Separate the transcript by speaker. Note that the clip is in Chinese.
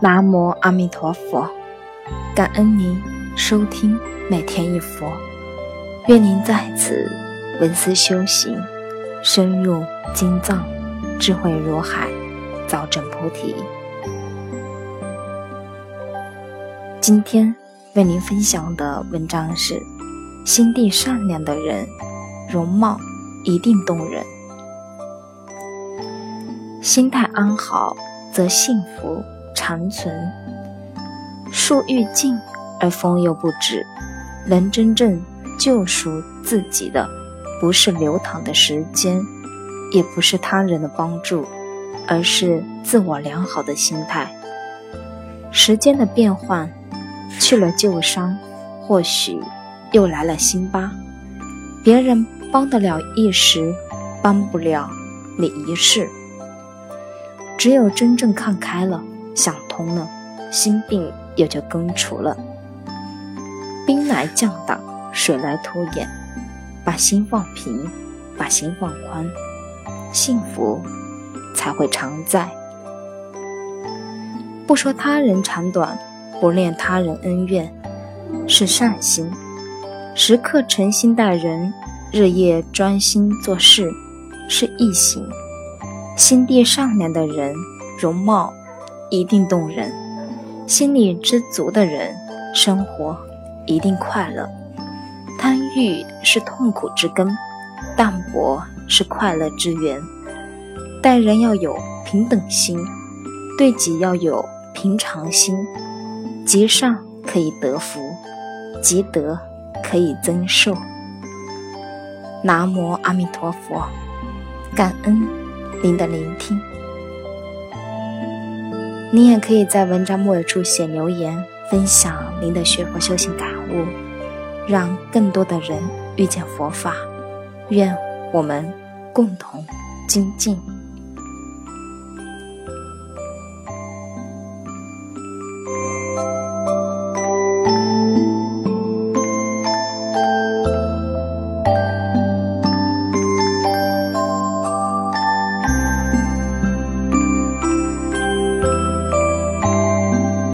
Speaker 1: 南无阿弥陀佛，感恩您收听每天一佛，愿您在此闻思修行，深入经藏，智慧如海，早证菩提。今天为您分享的文章是：心地善良的人，容貌一定动人。心态安好，则幸福长存。树欲静而风又不止，能真正救赎自己的，不是流淌的时间，也不是他人的帮助，而是自我良好的心态。时间的变换，去了旧伤，或许又来了新疤。别人帮得了一时，帮不了你一世。只有真正看开了，想通了，心病也就根除了。兵来将挡，水来土掩，把心放平，把心放宽，幸福才会常在。不说他人长短，不念他人恩怨，是善心。时刻诚心待人，日夜专心做事，是义行。心地善良的人，容貌一定动人。心里知足的人，生活一定快乐。贪欲是痛苦之根，淡泊是快乐之源。待人要有平等心，对己要有平常心。积善可以得福，积德可以增寿。南无阿弥陀佛，感恩您的聆听。您也可以在文章末尾处写留言，分享您的学佛修行感悟，让更多的人遇见佛法。愿我们共同精进。